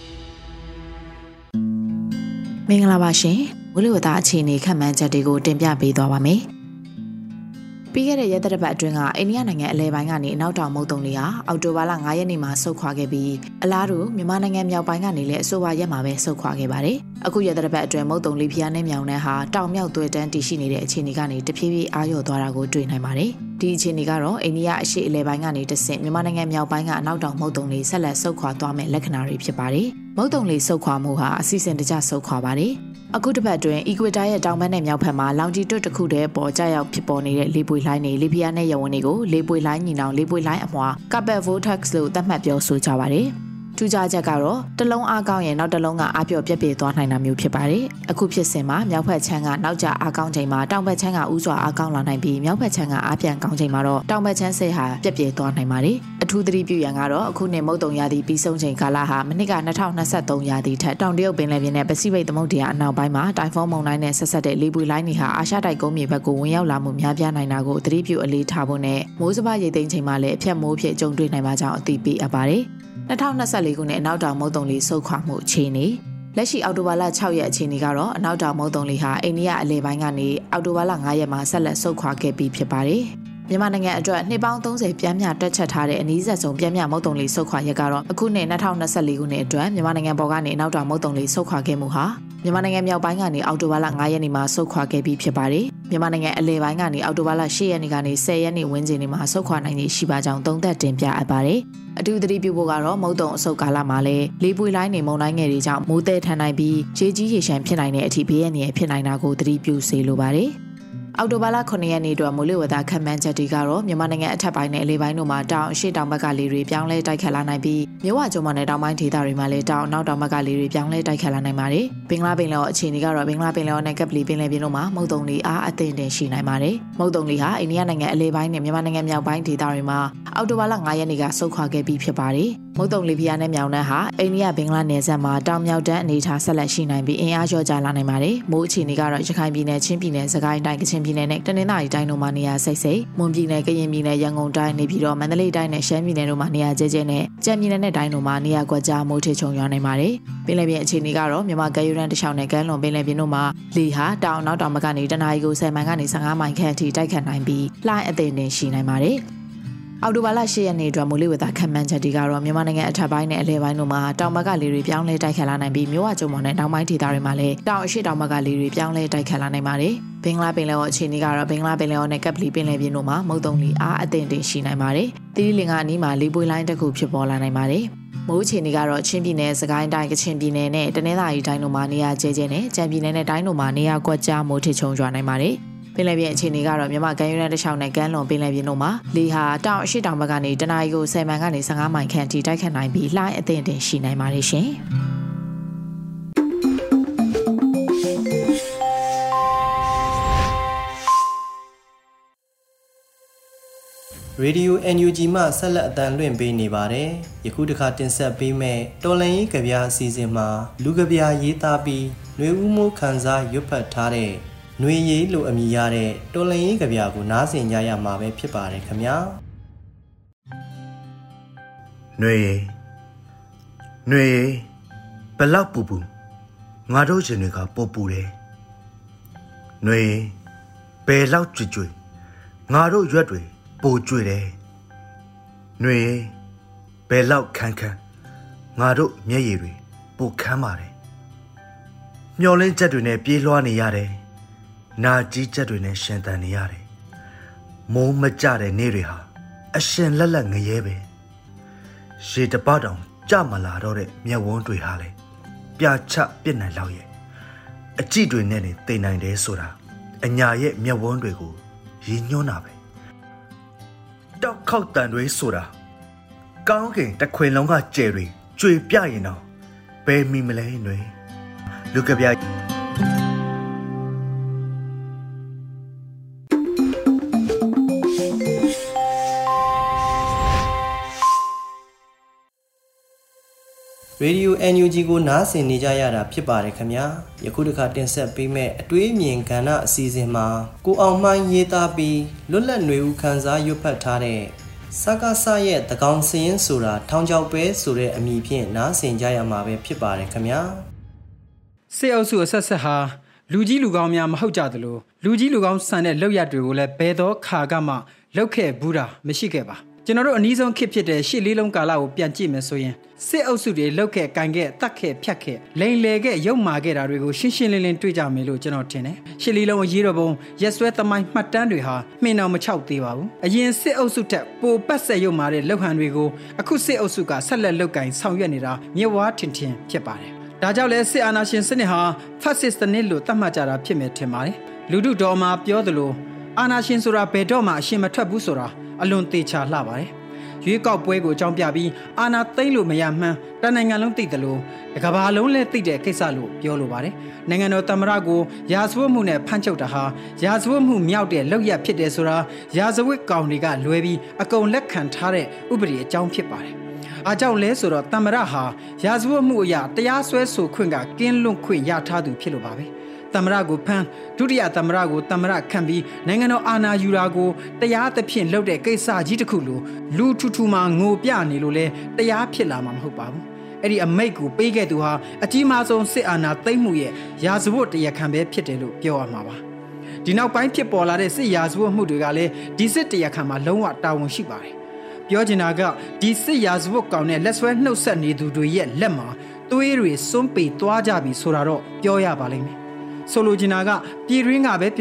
D: မင်္ဂလာပါရှင်ဝိလဝတအခြေအနေခန့်မှန်းချက်တွေကိုတင်ပြပေးသွားပါမယ်ပြီးခဲ့တဲ့ရက်သတ္တပတ်အတွင်းကအိန္ဒိယနိုင်ငံအလဲပိုင်းကနေအနောက်တောင်မုတ်တုံတွေဟာအောက်တိုဘာလfiveရက်နေ့မှာဆုတ်ခွာခဲ့ပြီးအလားတူမြန်မာနိုင်ငံမြောက်ပိုင်းကနေလည်းအဆိုပါရက်မှာပဲဆုတ်ခွာခဲ့ပါတယ်။အခုရက်သတ္တပတ်အတွင်းမုတ်တုံလေးဖျားနဲ့မြောင်နှန်းဟာတောင်မြောက်သွေးတန်းတည်ရှိနေတဲ့အခြေအနေကနေတဖြည်းဖြည်းအားလျော့သွားတာကိုတွေ့နိုင်ပါတယ်။ဒီအခြေအနေကတော့အိန္ဒိယအရှေ့အလဲပိုင်းကနေတဆင့်မြန်မာနိုင်ငံမြောက်ပိုင်းကအနောက်တောင်မုတ်တုံလေးဆက်လက်ဆုတ်ခွာသွားမဲ့လက္ခဏာတွေဖြစ်ပါတယ်။မုတ်တုံလေးဆုတ်ခွာမှုဟာအစီအစဉ်တကျဆုတ်ခွာပါတယ်။အခုတစ်ပတ်အတွင်း Equator ရဲ့တောင်ဘက်နဲ့မြောက်ဘက်မှာလောင်ဂျီတွတ်တစ်ခုတည်းပေါ်ကျရောက်ဖြစ်ပေါ်နေတဲ့လေပွေလှိုင်းတွေလေပြင်းနဲ့ရဝန်းတွေကိုလေပွေလှိုင်းညီနောင်လေပွေလှိုင်းအမွှာ Carpet Vortex လို့သတ်မှတ်ပြောဆိုကြပါတယ်။ထူးခြားချက်ကတော့တစ်လုံးအားကောင်းရင်နောက်တစ်လုံးကအားပြော့ပြက်ပြဲသွားနိုင်တာမျိုးဖြစ်ပါတယ်။အခုဖြစ်စဉ်မှာမြောက်ဘက်ချမ်းကနောက်ကျအားကောင်းချိန်မှာတောင်ဘက်ချမ်းကဥစွာအားကောင်းလာနိုင်ပြီးမြောက်ဘက်ချမ်းကအားပြန်ကောင်းချိန်မှာတော့တောင်ဘက်ချမ်းစိတ်ဟာပြက်ပြဲသွားနိုင်ပါတယ်။အထူးသတိပြုရန်ကတော့အခုနှစ်မုတ်တုံရာသီပြီးဆုံးချိန်ကာလဟာမနှစ်ကtwenty twenty-threeရာသီထက်တောင်တရုတ်ပင်လယ်ပြင်နဲ့ပစိဖိတ်သမုဒ္ဒရာအနောက်ပိုင်းမှာတိုင်ဖုန်းမုန်တိုင်းနဲ့ဆက်ဆက်တဲ့လေပွေလှိုင်းတွေဟာအာရှတိုက်ကုန်းမြေဘက်ကိုဝင်ရောက်လာမှုများပြားနိုင်တာကိုသတိပြုအလေးထားဖို့နဲ့မိုးစပါးရိတ်သိမ်းချိန်မှာလည်းအဖြတ်မိုးဖြစ်ကြုံတွေ့နိုင်ပါကြောင်းအသိပေးအပ်ပါတယ်။twenty twenty-fourခုနှစ်အနောက်တောင်မုတ်တုံလေးဆုတ်ခွာမှုအခြေအနေလက်ရှိအောက်တိုဘာလsixရက်အခြေအနေကတော့အနောက်တောင်မုတ်တုံလေးဟာအိန္ဒိယအလဲပိုင်းကနေအောက်တိုဘာလfiveရက်မှာဆက်လက်ဆုတ်ခွာခဲ့ပြီးဖြစ်ပါတယ်။မြန်မာနိုင်ငံအတွက်နှစ်ပေါင်းthirtyပြန်မြတွက်ချက်ထားတဲ့အနည်းဆက်ဆုံးပြန်မြမုတ်တုံလေးဆုတ်ခွာရက်ကတော့အခုနှစ်twenty twenty-fourခုနှစ်အတွက်မြန်မာနိုင်ငံပေါ်ကနေအနောက်တောင်မုတ်တုံလေးဆုတ်ခွာခဲ့မှုဟာမြန်မာနိုင်ငံမြောက်ပိုင်းကနေအောက်တိုဘာလfiveရက်နေ့မှာဆုတ်ခွာခဲ့ပြီးဖြစ်ပါတယ်။မြန်မာနိုင်ငံအလဲပိုင်းကနေအောက်တိုဘာလ၈ရက်နေ့ကနေ၁၀ရက်နေ့ဝန်းကျင်တွေမှာဆုတ်ခွာနိုင်နေရှိပါကြောင်းသုံးသပ်တင်ပြအပ်ပါတယ်။အထူးသတိပြုဖို့ကတော့မုတ်တုံအဆုတ်ကာလမှာလည်းလေပွေလိုင်းနေမုန်တိုင်းငယ်တွေကြောင့်မိုးသည်ထန်နိုင်ပြီးရေကြီးရေရှမ်းဖြစ်နိုင်တဲ့အထိဘေးအန္တရာယ်ဖြစ်နိုင်တာကိုသတိပြုစေလိုပါတယ်။အောက်တိုဘာလခုနှစ်ရက်နေ့အတွက်မိုးလေဝသခန့်မှန်းချက်တွေကတော့မြန်မာနိုင်ငံအထက်ပိုင်းနဲ့အလယ်ပိုင်းတို့မှာတောင်အရှေ့တောင်ဘက်ကလေတွေပြောင်းလဲတိုက်ခတ်လာနိုင်ပြီးမြဝကျုံမနဲ့တောင်ပိုင်းဒေသတွေမှာလည်းတောင်နောက်တောင်ဘက်ကလေတွေပြောင်းလဲတိုက်ခတ်လာနိုင်ပါတယ်။ဘင်္ဂလားပင်လယ်အခြေအနေကတော့ဘင်္ဂလားပင်လယ်နဲ့ကပလီပင်လယ်ပြင်တို့မှာမုတ်တုံလေအားအသင့်တင်ရှိနိုင်ပါတယ်။မုတ်တုံလေဟာအိန္ဒိယနိုင်ငံအလယ်ပိုင်းနဲ့မြန်မာနိုင်ငံမြောက်ပိုင်းဒေသတွေမှာအောက်တိုဘာလ၅ရက်နေ့ကဆုတ်ခွာခဲ့ပြီးဖြစ်ပါတယ်။မုတ်တုံလေပြင်းနဲ့မြောင်နှံဟာအိန္ဒိယဘင်္ဂလားနယ်စပ်မှာတောင်မြောက်တန်းအနေထားဆက်လက်ရှိနိုင်ပြီးအင်အားလျော့ကျလာနိုင်ပါတယ်။မိုးအခြေအနေကတော့ရခိုင်ပြည်နယ်ချင်းပြည်နယ်စကိုင်းတိုင်းကချင်ပြည်နယ်နဲ့တနင်္သာရီတိုင်းတို့မှာနေရာစိတ်စိတ်မွန်ပြည်နယ်ကရင်ပြည်နယ်ရန်ကုန်တိုင်းနေပြည်တော်မန္တလေးတိုင်းနဲ့ရှမ်းပြည်နယ်တို့မှာနေရာကျဲကျဲနဲ့ကြံပြည်နယ်နဲ့တိုင်းတို့မှာနေရာကွက်ကြားမိုးထချုံရွာနိုင်ပါတယ်။ပင်လယ်ပြင်အခြေအနေကတော့မြန်မာကမ်းရိုးတန်းတစ်လျှောက်နဲ့ကမ်းလွန်ပင်လယ်ပြင်တို့မှာလေဟာတောင်နောက်တောင်ဘက်ကနေတနအီကိုဆယ်မိုင်ကနေဆယ့်ငါးမိုင်ခန့်အထိတိုက်ခတ်နိုင်ပြီးလှိုင်းအသင့်တင်ရှိနိုင်ပါတယ်။အောက်တိုဘာလ၈ရက်နေ့အတွက်မိုးလေဝသခန့်မှန်းချက်တွေကတော့မြန်မာနိုင်ငံအထက်ပိုင်းနဲ့အလယ်ပိုင်းတို့မှာတောင်ဘက်ကလေတွေပြောင်းလဲတိုက်ခတ်လာနိုင်ပြီးမြဝကျုံမော်နဲ့တောင်ပိုင်းဒေသတွေမှာလည်းတောင်အရှိတောင်ဘက်ကလေတွေပြောင်းလဲတိုက်ခတ်လာနိုင်ပါတယ်။ဘင်္ဂလားပင်လယ်အခြေအနေကတော့ဘင်္ဂလားပင်လယ်နဲ့ကပလီပင်လယ်ပြင်တို့မှာမုတ်တုံလေအားအသင့်တင်ရှိနိုင်ပါတယ်။သီရိလင်္ကာအနီးမှာလေပွေလိုင်းတစ်ခုဖြစ်ပေါ်လာနိုင်ပါတယ်။မိုးအခြေအနေကတော့ချင်းပြည်နယ်စကိုင်းတိုင်းကချင်ပြည်နယ်နဲ့တနင်္သာရီတိုင်းတို့မှာနေရာကျဲကျဲနဲ့ကြံပြည်နယ်နဲ့တိုင်းတို့မှာနေရာကွက်ကြားမိုးထချုံရွာနိုင်ပါတယ်။ပင်လယ်ပြင်အခြေအနေကတော့မြန်မာကမ်းရိုးတန်းတစ်လျှောက်နဲ့ကမ်းလွန်ပင်လယ်ပြင်တို့မှာလေဟာတောင်အရှိတောင်ဘက်ကနေတနအီကိုဆယ်မိုင်ကနေဆယ့်ငါးမိုင်ခန့်ထိတိုက်ခတ်နိုင်ပြီးလှိုင်းအသင့်တင်ရှိနိုင်ပါတယ်ရှင်။
B: Radio အန် ယူ ဂျီ မှဆက်လက်အသံလွှင့်ပေးနေပါတယ်။ယခုတစ်ခါတင်ဆက်ပေးမယ့်တော်လန်ရေးကြပြအစီအစဉ်မှာလူကြပြရေးသားပြီးຫນွေဦးမိုးခန်းစားရွတ်ဖတ်ထားတဲ့ຫນွေရည်လို့အမည်ရတဲ့တော်လန်ရေးကြပြကိုနားဆင်ကြရမှာပဲဖြစ်ပါတယ်ခင်ဗျာ
E: ຫນွေရည်ຫນွေရည်ဘလောက်ပူပူငါတို့ရှင်တွေကပူပူတယ်ຫນွေရည်ဘယ်လောက်ကြွကြွငါတို့ရွက်တွေပိုကြွတယ်ຫນွေရည်ဘယ်လောက်ခန်းခန်းငါတို့မျက်ရည်တွေပိုခမ်းပါတယ်မျောလင်းချက်တွေနဲ့ပြေးလွှားနေရတယ်နာကြီးချက်တွေနဲ့ရှင်သန်နေရတယ်မိုးမကြတဲ့နေ့တွေဟာအရှင်လက်လက်ငရဲပဲရေတပတ်တောင်ကြမလာတော့တဲ့မျက်ဝန်းတွေဟာလေပြချပြစ်နိုင်လောက်ရဲ့အကြည့်တွေနဲ့နေတိမ်နိုင်တယ်ဆိုတာအညာရဲ့မျက်ဝန်းတွေကိုရည်ညွှန်းတာပဲတောက်ခောက်တန်တွေဆိုတာကောင်းကင်တစ်ခွင်လုံးကကြဲတွေကြွေပြရင်တော့ဘယ်မိမလဲຫນွေလူကပြ
B: ရေဒီယို အန် ယူ ဂျီ ကိုနားဆင်နေကြရတာဖြစ်ပါတယ်ခင်ဗျာယခုတစ်ခါတင်ဆက်ပေးမယ့်အတွေးအမြင်ကဏ္ဍအစီအစဉ်မှာကိုအောင်မှန်းရေးသားပြီးလွတ်လပ်ຫນွေဦးခန်းစားရွတ်ဖတ်ထားတဲ့စကားဆရဲ့တကောင်စရင်ဆိုတာထောင်ချောက်ပဲဆိုတဲ့အမည်ဖြင့်နားဆင်ကြရမှာပဲဖြစ်ပါတယ်ခင်ဗျာ
F: စစ်အုပ်စုအဆက်ဆက်ဟာလူကြီးလူကောင်းများမဟုတ်ကြသလိုလူကြီးလူကောင်းဆန်တဲ့လောက်ရတွေကိုလည်းဘယ်တော့ခါကမှလောက်ခဲ့ဘူးတာမရှိခဲ့ပါကျွန်တော်တို့အနည်းဆုံးခေတ်ဖြစ်တဲ့ရှစ်လေးလုံးကာလကိုပြန်ကြည့်မယ်ဆိုရင်စစ်အုပ်စုတွေလောက်ခဲ့ကန်ခဲ့တတ်ခဲ့ဖြတ်ခဲ့လိန်လေခဲ့ရုပ်မာခဲ့တာတွေကိုရှင်းရှင်းလင်းလင်းတွေ့ကြမယ်လို့ကျွန်တော်ထင်တယ်ရှစ်လေးလုံးအရေးတော်ပုံရက်စွဲသမိုင်းမှတ်တမ်းတွေဟာမှင်တော်မချောက်သေးပါဘူးအရင်စစ်အုပ်စုထက်ပိုပတ်ဆက်ရုပ်မာတဲ့လောက်ဟန်တွေကိုအခုစစ်အုပ်စုကဆက်လက်လောက်ကင်ဆောင်ရွက်နေတာမြဝါထင်ထင်ဖြစ်ပါတယ်ဒါကြောင့်လဲစစ်အာဏာရှင်စနစ်ဟာဖက်စစ်စနစ်လို့သတ်မှတ်ကြတာဖြစ်မယ်ထင်ပါတယ်လူထုတော်မှာပြောသလိုအာဏာရှင်ဆိုတာဘယ်တော့မှအရှင်မထွက်ဘူးဆိုတာအလွန်သေချာလှပါတယ်ရွေးကောက်ပွဲကိုအကြောင်းပြပြီးအာဏာသိမ်းလို့မရမှန်းတနိုင်ငံလုံးသိတယ်လို့ကမ္ဘာလုံးလည်းသိတဲ့ကိစ္စလို့ပြောလိုပါတယ်နိုင်ငံတော်သမ္မတကိုရာဇဝတ်မှုနဲ့ဖမ်းချုပ်တာဟာရာဇဝတ်မှုမြောက်တဲ့လုပ်ရဖြစ်တယ်ဆိုတာရာဇဝတ်ကောင်တွေကလွဲပြီးအကုန်လက်ခံထားတဲ့ဥပဒေအကြောင်းဖြစ်ပါတယ်အားကြောင့်လဲဆိုတော့သမ္မတဟာရာဇဝတ်မှုအရာတရားစွဲဆိုခွင့်ကကင်းလွတ်ခွင့်ရထားသူဖြစ်လို့ပါပဲသမ္မတကိုဖမ်းဒုတိယသမ္မတကိုသမ္မတခန့်ပြီးနိုင်ငံတော်အာဏာယူတာကိုတရားသဖြင့်လုပ်တဲ့ကိစ္စကြီးတစ်ခုလိုလူထူထူမှငိုပြနေလို့လဲတရားဖြစ်လာမှာမဟုတ်ပါဘူးအဲ့ဒီအမိတ်ကိုပေးခဲ့သူဟာအကြီးမားဆုံးစစ်အာဏာသိမ်းမှုရဲ့ရာဇဝတ်တရားခံပဲဖြစ်တယ်လို့ပြောရမှာပါဒီနောက်ပိုင်းဖြစ်ပေါ်လာတဲ့စစ်ရာဇဝတ်မှုတွေကလည်းဒီစစ်တရားခံမှာလုံးဝတာဝန်ရှိပါတယ်ပြောချင်တာကဒီစစ်ရာဇဝတ်ကောင်နဲ့လက်ဆွဲနှုတ်ဆက်နေသူတွေရဲ့လက်မှာသွေးတွေစွန့်ပေသွားကြပြီဆိုတာတော့ပြောရပါလိမ့်မယ်ဆိုလိုချင်တာကပြည်ရင်းကပဲဖြစ်ဖြစ်ပြ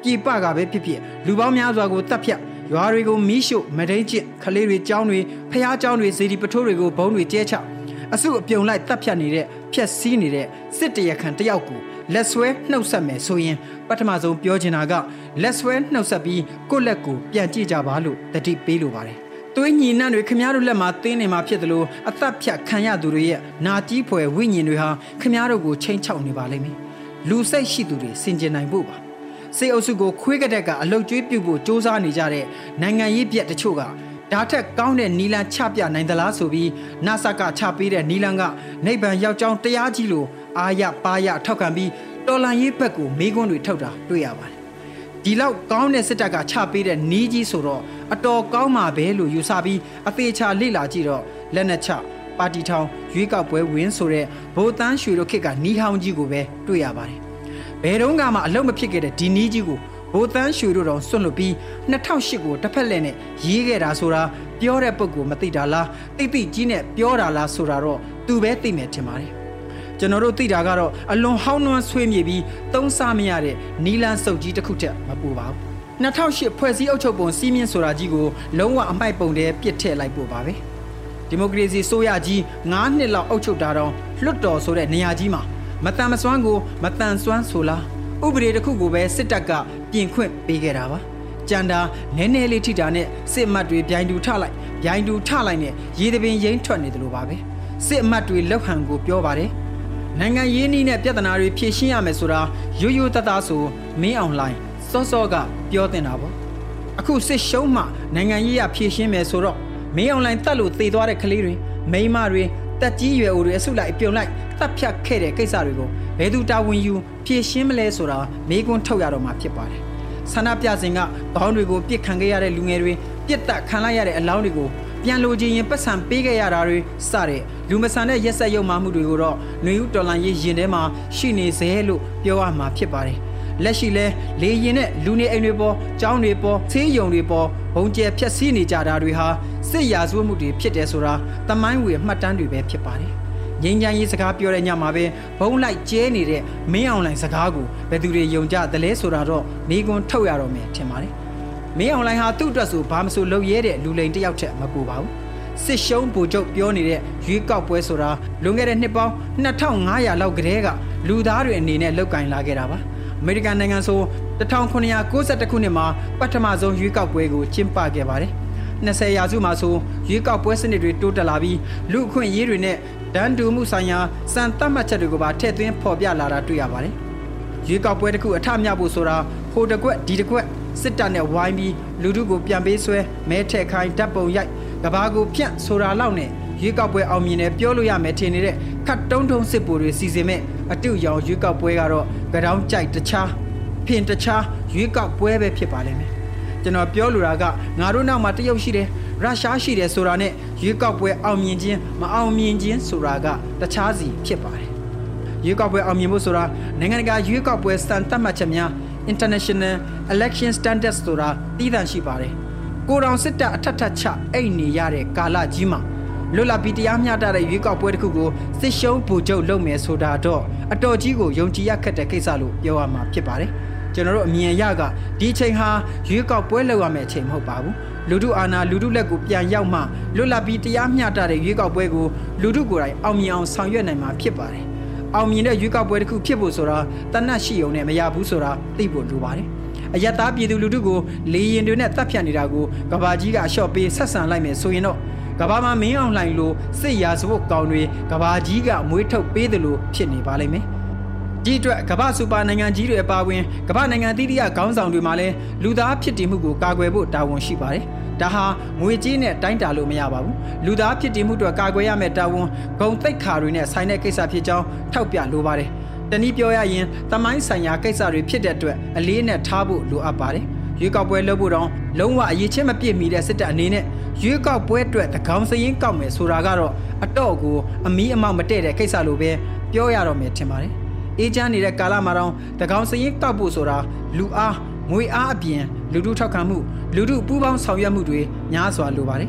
F: ပြည်ပကပဲဖြစ်ဖြစ်လူပေါင်းများစွာကိုတပ်ဖြတ်ရွာတွေကိုမီးရှို့မဒိန်ကျင့်ခလေးတွေကြောင်းတွေဖျားကြောင်းတွေဇေဒီပထိုးတွေကိုဘုံတွေကျဲချအစုအပြုံလိုက်တပ်ဖြတ်နေတဲ့ဖြက်စီးနေတဲ့စစ်တရခန်တယောက်ကိုလက်ဆွဲနှုတ်ဆက်မယ်ဆိုရင်ပထမဆုံးပြောချင်တာကလက်ဆွဲနှုတ်ဆက်ပြီးကိုယ့်လက်ကိုပြန်ကြည့်ကြပါလို့တတိပေးလိုပါတယ်သွေးညီနှံ့တွေခမားတို့လက်မှာသင်းနေမှာဖြစ်တယ်လို့အသက်ဖြတ်ခံရသူတွေရဲ့နာကြီးဖွယ်ဝိညာဉ်တွေဟာခမားတို့ကိုချိန်ချောက်နေပါလိမ့်မယ်လူစိတ်ရှိသူတွေစင်ကြင်နိုင်ဖို့ပါစေအုပ်စုကိုခွေးကတက်ကအလုတ်ကျွေးပြုတ်ဖို့စ조사နေကြတဲ့နိုင်ငံရေးပြက်တချို့ကဓာတ်ထက်ကောင်းတဲ့နီလန်ချပြနိုင်သလားဆိုပြီးနာဆာကချပေးတဲ့နီလန်ကနိဗ္ဗာန်ရောက်ကြောင်းတရားကြီးလို့အာရပါရထောက်ခံပြီးတော်လန်ရေးဘက်ကိုမေးခွန်းတွေထုတ်တာတွေ့ရပါတယ်ဒီလောက်ကောင်းတဲ့စစ်တပ်ကချပေးတဲ့နီးကြီးဆိုတော့အတော်ကောင်းမှာပဲလို့ယူဆပြီးအသေးချာလေ့လာကြည့်တော့လက်နက်ချပါတီထောင်ရွေးကောက်ပွဲဝင်းဆိုတဲ့ဗိုလ်တန်းရွှေတို့ခေတ်ကနီးဟောင်းကြီးကိုပဲတွေ့ရပါတယ်ဘယ်တော့မှအလုံးမဖြစ်ခဲ့တဲ့ဒီနီးကြီးကိုဗိုလ်တန်းရွှေတို့တော်စွန့်လွတ်ပြီး၂၀၀၈ကိုတစ်ဖက်လက်နဲ့ရေးခဲ့တာဆိုတာပြောတဲ့ပုဂ္ဂိုလ်မသိတာလားတိတ်တိတ်ကြီးနဲ့ပြောတာလားဆိုတာတော့သူပဲသိမယ်ထင်ပါတယ်ကျွန်တော်တို့သိတာကတော့အလွန်ဟောင်းနွမ်းဆွေးမြေပြီးသုံးစားမရတဲ့နီလန်းစုပ်ကြီးတစ်ခုတည်းမပူပါဘူး၂၀၀၈ဖွဲ့စည်းအုပ်ချုပ်ပုံစီးမြင့်ဆိုတာကြီးကိုလုံးဝအမိုက်ပုံတဲ့ပြစ်ထည့်လိုက်ပို့ပါပဲဒီမိုကရေစီဆိုရကြီး၅နှစ်လောက်အုပ်ချုပ်တာတော့လွတ်တော်ဆိုတဲ့နေရာကြီးမှာမတန်မစွမ်းကိုမတန်စွမ်းဆိုလားဥပဒေတစ်ခုကိုပဲစစ်တပ်ကပြင်ခွင့်ပေးခဲ့တာပါကြံတာနည်းနည်းလေးထိတာနဲ့စစ်အမတ်တွေဗျိုင်းတူထလိုက်ဗျိုင်းတူထလိုက်နဲ့ရေတပင်ရိမ့်ထွက်နေတယ်လို့ပါပဲစစ်အမတ်တွေလောက်ဟန်ကိုပြောပါတယ်နိုင်ငံရေးနည်းနဲ့ပြဿနာတွေဖြေရှင်းရမယ်ဆိုတာရိုးရိုးသားသားဆိုမင်းအောင်လှိုင်စောစောကပြောတင်တာပေါ့အခုစစ်ရှုံးမှနိုင်ငံရေးရဖြေရှင်းမယ်ဆိုတော့မင်းအောင်လှိုင်တတ်လို့သေသွားတဲ့ကလေးတွေမိန်းမတွေတက်ကြီးရွယ်အိုတွေအစုလိုက်ပြုံလိုက်တပ်ဖြတ်ခဲ့တဲ့ကိစ္စတွေကိုဘယ်သူတာဝန်ယူဖြေရှင်းမလဲဆိုတာမေးခွန်းထုတ်ရတော့မှာဖြစ်ပါတယ်ဆန္ဒပြစဉ်ကခေါင်းတွေကိုပြစ်ခံခဲ့ရတဲ့လူငယ်တွေပြစ်တက်ခံလိုက်ရတဲ့အလောင်းတွေကိုပြန်လိုချင်ရင်ပတ်စံပေးခဲ့ရတာတွေစတဲ့လူမဆန်တဲ့ရက်စက်ရုံမှမှုတွေကိုတော့ຫນွေဦးတော်လန်ရေးရင်ထဲမှာရှိနေစေလို့ပြောရမှာဖြစ်ပါတယ်လက်ရှိလဲလေရင်နဲ့လူနေအိမ်တွေပေါ်ကျောင်းတွေပေါ်ဆေးရုံတွေပေါ်ဘုံကျဲဖြက်စီးနေကြတာတွေဟာစစ်ရာဇဝတ်မှုတွေဖြစ်တယ်ဆိုတာတမိုင်းဝေမှတ်တမ်းတွေပဲဖြစ်ပါတယ်ငြိမ်းချမ်းရေးစကားပြောတဲ့ညမှာပဲဘုံလိုက်ကျဲနေတဲ့မင်းအောင်လှိုင်စကားကိုဘယ်သူတွေယုံကြသလဲဆိုတာတော့မိကွန်းထုတ်ရတော့မယ်ထင်ပါတယ်မင်းအောင်လှိုင်ဟာသူ့အတွက်ဆိုဘာမဆိုလုပ်ရဲတဲ့လူလိန်တယောက်ထက်မပူပါဘူးစစ်ရှုံးဗိုလ်ချုပ်ပြောနေတဲ့ရွေးကောက်ပွဲဆိုတာလွန်ခဲ့တဲ့နှစ်ပေါင်း၂၅၀၀လောက်ကတည်းကလူသားတွေအနေနဲ့လောက်ကင်လာခဲ့တာပါအမေရိကန်နိုင်ငံဆို၁၉၉၁ခုနှစ်မှာပထမဆုံးရွေးကောက်ပွဲကိုကျင်းပခဲ့ပါတယ်၂၀ရာစုမှာဆိုရွေးကောက်ပွဲစနစ်တွေတိုးတက်လာပြီးလူအခွင့်အရေးတွေနဲ့ဒဏ်တူမှုဆိုင်ရာစံသတ်မှတ်ချက်တွေကိုပါထည့်သွင်းဖော်ပြလာတာတွေ့ရပါတယ်ရွေးကောက်ပွဲတစ်ခုအထမြောက်ဖို့ဆိုတာဟိုတစ်ကွက်ဒီတစ်ကွက်စစ်တပ်နဲ့ဝိုင်းပြီးလူထုကိုပြန်ပေးဆွဲမဲထည့်ခိုင်းဓာတ်ပုံရိုက်ကဘာကိုဖြန့်ဆိုတာလောက်နဲ့ရွေးကောက်ပွဲအောင်မြင်တယ်ပြောလို့ရမယ်ထင်နေတဲ့ခတ်တုံးတုံးစစ်ပိုတွေစီစဉ်မဲ့အတူရောင်ရွေးကောက်ပွဲကတော့ကြောင်ကြိုက်တခြားဖင်တခြားရွေးကောက်ပွဲပဲဖြစ်ပါလိမ့်မယ်ကျွန်တော်ပြောလိုတာကငါတို့နောက်မှာတရုတ်ရှိတယ်ရုရှားရှိတယ်ဆိုတာနဲ့ရွေးကောက်ပွဲအောင်မြင်ခြင်းမအောင်မြင်ခြင်းဆိုတာကတခြားစီဖြစ်ပါတယ်ရွေးကောက်ပွဲအောင်မြင်ဖို့ဆိုတာနိုင်ငံတကာရွေးကောက်ပွဲစံသတ်မှတ်ချက်များ International Election Standards ဆိုတာတည်တံ့ရှိပါတယ်ကိုတောင်စစ်တပ်အထက်ထက်ချအိတ်နေရတဲ့ကာလကြီးမှာလွတ်လပ်ပြီးတရားမျှတတဲ့ရွေးကောက်ပွဲတစ်ခုကိုစစ်ရှုံးဗိုလ်ချုပ်လုပ်မယ်ဆိုတာတော့အတော်ကြီးကိုယုံကြည်ရခက်တဲ့ကိစ္စလို့ပြောရမှာဖြစ်ပါတယ်ကျွန်တော်တို့အမြင်အရကဒီအချိန်ဟာရွေးကောက်ပွဲလုပ်ရမယ့်အချိန်မဟုတ်ပါဘူးလူထုအာဏာလူထုလက်ကိုပြန်ရောက်မှလွတ်လပ်ပြီးတရားမျှတတဲ့ရွေးကောက်ပွဲကိုလူထုကိုယ်တိုင်အောင်မြင်အောင်ဆောင်ရွက်နိုင်မှာဖြစ်ပါတယ်အောင်မြင်တဲ့ရွေးကောက်ပွဲတစ်ခုဖြစ်ဖို့ဆိုတာတနတ်ရှိုံနဲ့မရဘူးဆိုတာသိဖို့လိုပါတယ်အယက်သားပြည်သူလူထုကိုလေရင်တွေနဲ့တပ်ဖြတ်နေတာကိုကဘာကြီးကအလျှော့ပေးဆက်ဆံလိုက်မယ်ဆိုရင်တော့ကဘာမှာမင်းအောင်လှိုင်လိုစစ်ရာဇဝတ်ကောင်တွေကဘာကြီးကမွေးထုတ်ပေးတယ်လို့ဖြစ်နေပါလိမ့်မယ်ဒီအတွက်ကမ္ဘာစူပါနိုင်ငံကြီးတွေအပါအဝင်ကမ္ဘာနိုင်ငံသီးသီးခေါင်းဆောင်တွေမှာလည်းလူသားဖြစ်တည်မှုကိုကာကွယ်ဖို့တာဝန်ရှိပါတယ်။ဒါဟာငွေကြေးနဲ့တိုင်းတာလို့မရပါဘူး။လူသားဖြစ်တည်မှုတွေကာကွယ်ရမယ့်တာဝန်ဂုဏ်သိက္ခာတွေနဲ့ဆိုင်တဲ့ကိစ္စဖြစ်ကြောင်းထောက်ပြလိုပါတယ်။တနည်းပြောရရင်သမိုင်းဆိုင်ရာကိစ္စတွေဖြစ်တဲ့အတွက်အလေးနဲ့ထားဖို့လိုအပ်ပါတယ်။ရွေးကောက်ပွဲလုပ်ဖို့တော့လုံးဝအရေးချင်းမပြည့်မီတဲ့စစ်တပ်အနေနဲ့ရွေးကောက်ပွဲအတွက်တကောင်စရင်ကောက်မယ်ဆိုတာကတော့အတော့ကိုအမီးအမောက်မတည့်တဲ့ကိစ္စလိုပဲပြောရတော့မယ်ထင်ပါတယ်။အေးချမ်းနေတဲ့ကာလမှာတော့တကောင်စရင်ကောက်ဖို့ဆိုတာလူအားငွေအားအပြင်လူထုထောက်ခံမှုလူထုပူးပေါင်းဆောင်ရွက်မှုတွေများစွာလိုပါတယ်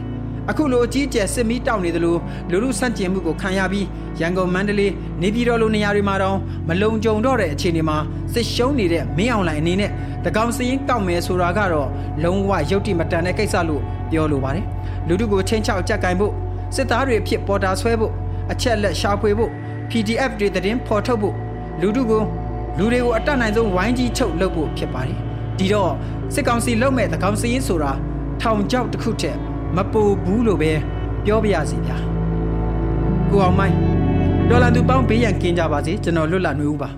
F: အခုလိုအကြီးအကျယ်စစ်မီးတောက်နေသလိုလူလူဆန့်ကျင်မှုကိုခံရပြီးရန်ကုန်မန္တလေးနေပြည်တော်လိုနေရာတွေမှာတော့မလုံခြုံတော့တဲ့အခြေအနေမှာစစ်ရှုံးနေတဲ့မင်းအောင်လှိုင်အနေနဲ့တကောင်စရင်ကောက်မယ်ဆိုတာကတော့လုံးဝရုပ်တိမတန်တဲ့ကိစ္စလို့ပြောလိုပါတယ်လူထုကိုချင်းချောက်ကြက်ကင်ဖို့စစ်သားတွေဖြစ်ပေါ်တာဆွဲဖို့အချက်လက်ရှာဖွေဖို့ P D F တွေသတင်းဖော်ထုတ်ဖို့လူထုကိုလူတွေကိုအတတ်နိုင်ဆုံးဝိုင်းကြီးချုပ်လုပ်ဖို့ဖြစ်ပါတယ်ဒီတော့စစ်ကောင်စီလုပ်မဲ့တကောင်စရင်ဆိုတာထောင်ချောက်တစ်ခုတည်းမပူဘူးလို့ပဲပြောပြရစီဗျာကိုအောင်မိုင်းဒေါ်လာသူပေါင်းဘေးရန်ကင်းကြပါစေကျွန်တော်လွတ်လပ်နေဦးပါ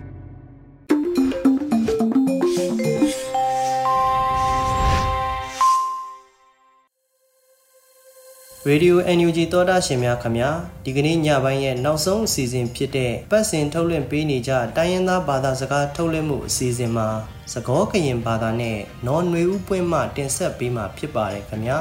B: ရေဒီယို N U G သောတာရှင်များခင်ဗျာဒီကနေ့ညပိုင်းရဲ့နောက်ဆုံးအစီအစဉ်ဖြစ်တဲ့ပတ်စဉ်ထုတ်လွှင့်ပေးနေကြတိုင်းရင်းသားဘာသာစကားထုတ်လွှင့်မှုအစီအစဉ်မှာစကောကရင်ဘာသာနဲ့နော်နွေဦးပွင့်မှတင်ဆက်ပေးမှာဖြစ်ပါတယ်ခင်ဗျာ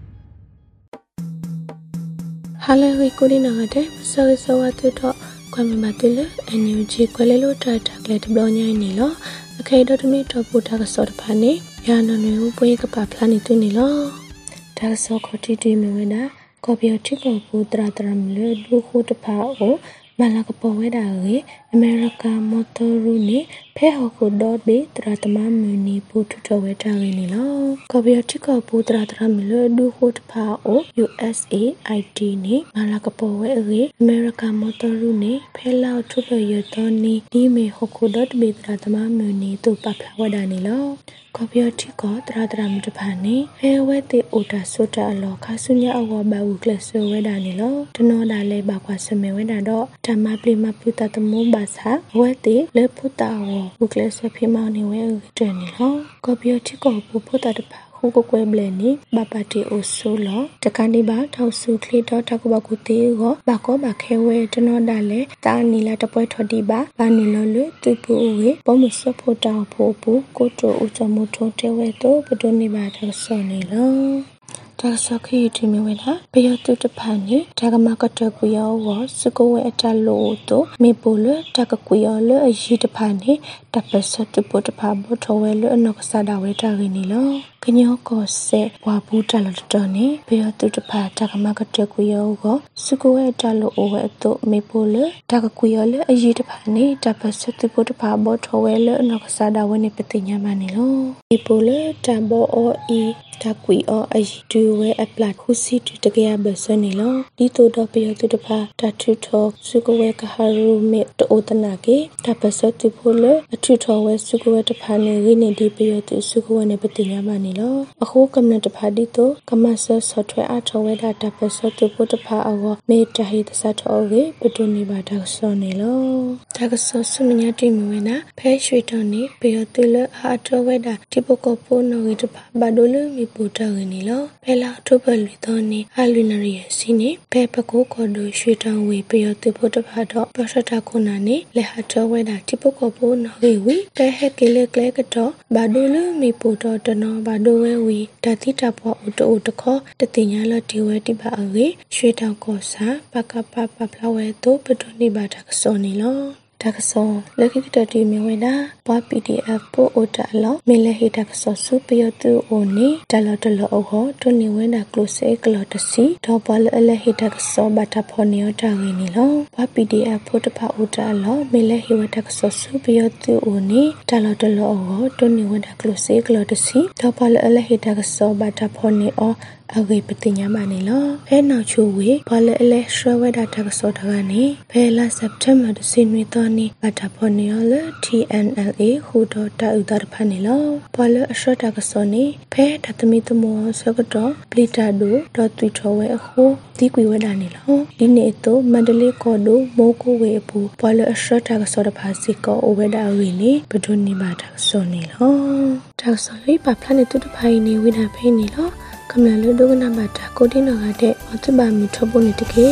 G: ဟာလေဝီကိုဒီနာကတဲ့ဆောရဆောဝတ်တော့ကွန်မမတူလ N U G ကွယ်လေလို့တာတာကလေးတဘလညိုင်းနေလောအခေတော်တမီတော့ပူတာကစောတဖာနေရနော်နွေဦးပွင့်ကပါဖလာနေတူနေလောဒါဆောခတီတီမဝနာကော်ပီတီကိုပူတရာတရမလေဒုခုတဖာကိုမလာကပေါ်ဝဲတာရေအမေရိကန်မော်တော်ရူနေဖဲဟောကိုဒေါ်ဘေတရာတမမူနီပူထထဝဲတာရေနေလောကော်ပီတီကိုပူတရာတရမလေဒုခုတဖာကို U S A I D နေမလာကပေါ်ဝဲရေအမေရိကန်မော်တော်ရူနေဖဲလောက်ထထရတော်နီဒီမေဟောကိုဒေါ်ဘေတရာတမမူနီတူပပလာဝဲတာနေလောကော်ပီတီကိုတရာတရမတဖာနေဖဲဝဲတေအိုတာဆိုတာအလောခါဆုညာအဝဘာဝကလဆဝဲတာနေလောတနောဒါလဲဘာကွာစမဲဝဲတာတော့ဓမ္မပလီမပုတတမောဘာသာဝဲတေလေဖုတာဝဝကလဆဖိမောင်းနေဝဲတဲ့နေလောကော်ပီတီကိုပူဖုတာတဖာခုကိုကွဲဘလနေဘပါတီအိုဆိုလောတကန်ဒီဘာထောက်စုခလီတော့တကဘကူတေကိုဘာကောဘာခဲဝဲတနောဒါလဲတာနီလာတပွဲထော်ဒီဘာဘာနီလောလွတူပူဝေဘောမစဖို့တောင်ဖို့ပူကိုတိုဦးချမထုံတဲဝဲတော့ဘဒိုနေဘာတော့ဆောနေလောဒါစခီတီမီဝဲလာဘယတုတဖာနေဒါကမကတကူယောဝစကိုဝဲအတလို့တော့မေပိုလတကကူယောလအရှိတဖာနေတပစတပုတဖာဘထဝဲလအနောက်ကစားတာဝဲတာရင်းနီလောကညောကောဆေဝါဘူးတလတော်နေဘယတုတဖာဒါကမကတကူယောဝစကိုဝဲအတလို့ဝဲတော့မေပိုလတကကူယောလအရှိတဖာနေတပစတပုတဖာဘထဝဲလအနောက်ကစားတာဝဲနေပတိညာမနေလောမေပိုလတံဘောအောအီတကွီအောအရှိတူဝဲအပလတ်ခုစီတတကရဘဆနေလောဒီတိုတော့ပြရတူတဖာတထူထောစုကဝဲကဟာရူမေတိုတနာကေတပစတူဖိုလအထူထောဝဲစုကဝဲတဖာနေရင်းနေဒီပြရတူစုကဝဲနေပတိညာမနေလောအခုကမ္နတဖာဒီတိုကမဆဆော့ထွဲအထောဝဲတာတပစတူဖိုတဖာအောမေတဟိတဆတ်ထောဝဲပတူနေပါတော့ဆောနေလောတကဆောဆုမညာတိမဝဲနာဖဲရွှေတော်နေပြရတူလအာထောဝဲတာဒီပကောပိုနိုဝဲတဖာဘာဒိုလမီပူတာရနေလောဖဲလာထုပ်ပလူတော်နေအလူနရီစီနေဘဲပကိုကော်ဒိုရွှေတောင်ဝေပယောတိဖို့တဖာတော့ပရရှတာခုနာနေလေဟာတော်ဝဲတာတိပုကောပိုးနော်ဝေဝီဘဲဟက်ကလေးကလေးကတော့ဘာဒိုလူမီပူတော်တနော်ဘာဒိုဝဲဝီဓာတိတဘောအတိုတခောတတိညာလတီဝဲတိပါအေရွှေတောင်ကောစာပကပပဖလာဝဲတို့ပတိုနေပါတာကစောနေလောဒါကဆောလခိကတတီမဝဲတာဘာ P D F ပို့အိုတာလောမေလဟိတာကဆောစုပယတူအိုနေတလတလအောဟတွနေဝဲတာကလုစေကလတစီတော့ဘာလလဟိတာကဆောဘတာဖောနေတာရင်းနီလောဘာ P D F ပို့တဖအိုတာလောမေလဟိဝတာကဆောစုပယတူအိုနေတလတလအောတွနေဝဲတာကလုစေကလတစီတော့ဘာလလဟိတာကဆောဘတာဖောနေအောအဂေပတိညာမနေလောဖဲနောက်ချိုဝေဘာလဲအလဲရှရဝဲတာတကစောတကနေဖဲလာစက်တမ်ဘာဒစီနွေတော်နေဘတာဖောနေလ T N L A ဟူတော့တာဥဒါဖာနေလောဘာလဲအရှရတာကစောနေဖဲတသမီတမောစကတော့ပလီတာဒိုဒေါ်တူထောဝဲအခုဒီကွေဝဲတာနေလောဒီနေတော့မန္တလေးကောဒိုမိုးကိုဝဲအပူဘာလဲအရှရတာကစောတဖာစီကောအိုဝဲတာဝီနေဘဒွန်နေပါတာစောနေလောတာစောလေးပါဖလာနေတူတဖိုင်နေဝိတာဖိနေလောကမ္လလူဒုကနာမတာကိုတိနောကတဲ့အတဘာမီထဖို့နေတကေ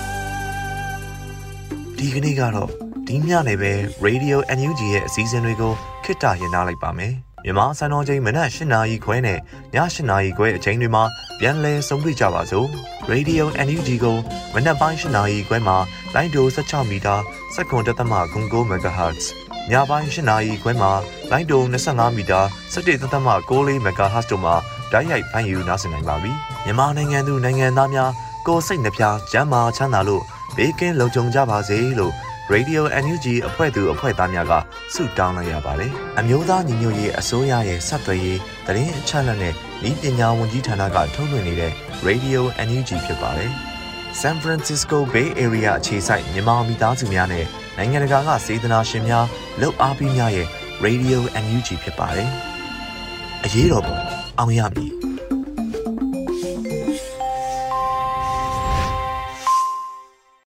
A: ဒီကနေ့ကတော့ဒီညနေပဲ Radio N U G ရဲ့အစည်းအဝေးတွေကိုခਿੱတရနာလိုက်ပါမယ်မြန်မာစံတော်ချိန်မနက်၈နာရီခွဲနဲ့ည၈နာရီခွဲအချိန်တွေမှာပြန်လည်ဆုံတွေ့ကြပါစို့ Radio N U G ကိုမနက်ပိုင်း၈နာရီခွဲမှာလိုင်းဒို၁၆မီတာစက္ကန့်တသမ၉ MHz ညပိုင်း၈နာရီခွဲမှာလိုင်းဒို၂၅မီတာ၁၁.၉၄ MHz တို့မှာဓတိုက်ရိုက်ဖန်ယူနားဆင်နိုင်ပါပြီမြန်မာနိုင်ငံသူနိုင်ငံသားများကိုယ်စိတ်နှပြကျန်းမာချမ်းသာလို့ဘေးကင်းလုံခြုံကြပါစေလို့ Radio အန် ယူ ဂျီ အဖွဲ့သူအဖွဲ့သားများကဆုတောင်းလိုက်ရပါတယ်အမျိုးသားညီညွတ်ရေးအစိုးရရဲ့ဆက်သွယ်ရေးသတင်းအချက်အလက်နဲ့ဤပညာဝန်ကြီးဌာနကထုတ်လွှင့်နေတဲ့ Radio အန် ယူ ဂျီ ဖြစ်ပါတယ်San Francisco Bay Area အခြေစိုက်မြန်မာမိသားစုများနဲ့နိုင်ငံတကာကစေတနာရှင်များလုပ်အားပေးများရဲ့ Radio အန် ယူ ဂျီ ဖြစ်ပါတယ်။အရေးတော်ပုံအောင်ရမည်